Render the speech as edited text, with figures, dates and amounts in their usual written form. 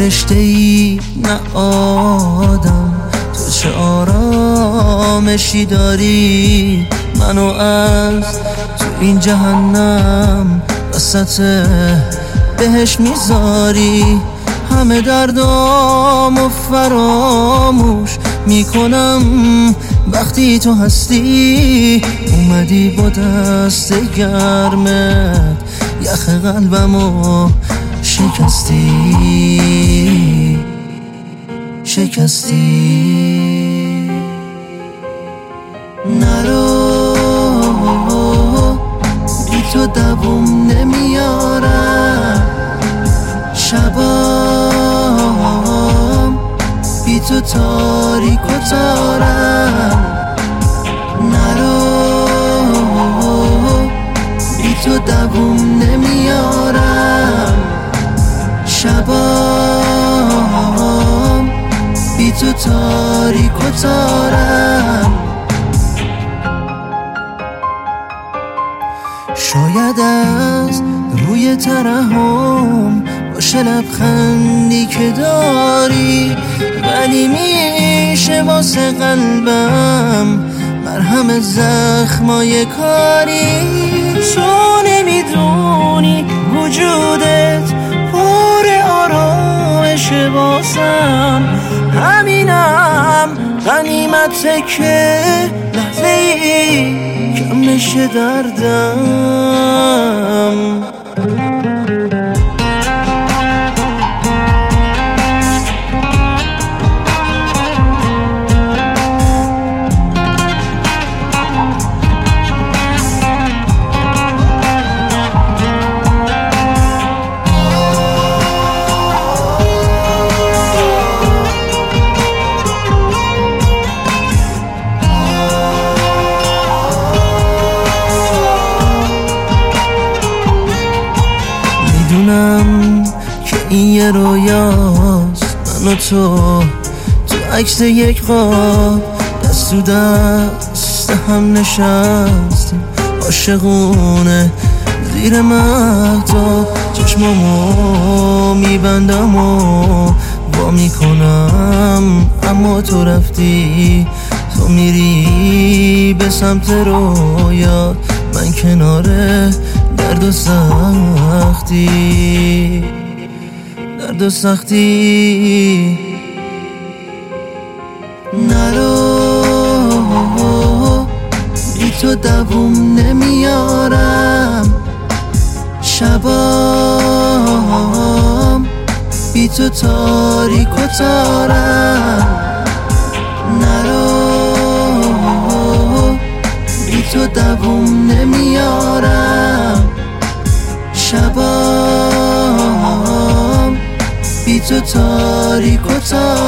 فرشته‌ای نه آدم، تو چه آرامشی داری منو از تو این جهنم وسط بهش میذاری. همه دردامو فراموش میکنم وقتی تو هستی. اومدی با دست گرمت یخ قلبمو شکستی. نرو بی تو دووم نمیارم، شبام بی تو تاریک و تارم. نرو بی تو دووم نمیارم، شبام بی تو تاریک و تارم. شاید از روی ترحم باشه لبخندی که داری، ولی میشه واسه قلبم مرهم زخمای کاری. تو نمیدونی وجودت پر آرامش واسم، همینم غنیمته که لحظه ای کم نشه دردم. میدونم که این یه رویاست، من و تو عکس یک خواب دست تو دست هم نشستیم عاشقونه زیر مهتاب. چشمامو میبندم و وا میکنم، اما تو رفتی، تو میری به سمت رویات، من کنار درد و سختی. نرو بی تو دووم نمیارم، شبام بی تو تاریک و تارم. نرو بی تو دووم نمیارم، شبام بی تو تاریک و تارم.